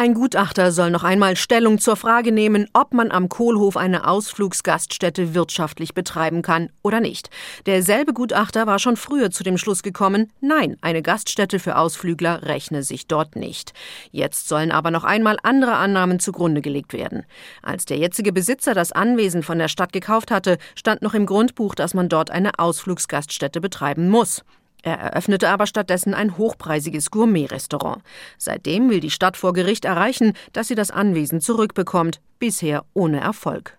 Ein Gutachter soll noch einmal Stellung zur Frage nehmen, ob man am Kohlhof eine Ausflugsgaststätte wirtschaftlich betreiben kann oder nicht. Derselbe Gutachter war schon früher zu dem Schluss gekommen, nein, eine Gaststätte für Ausflügler rechne sich dort nicht. Jetzt sollen aber noch einmal andere Annahmen zugrunde gelegt werden. Als der jetzige Besitzer das Anwesen von der Stadt gekauft hatte, stand noch im Grundbuch, dass man dort eine Ausflugsgaststätte betreiben muss. Er eröffnete aber stattdessen ein hochpreisiges Gourmet-Restaurant. Seitdem will die Stadt vor Gericht erreichen, dass sie das Anwesen zurückbekommt, bisher ohne Erfolg.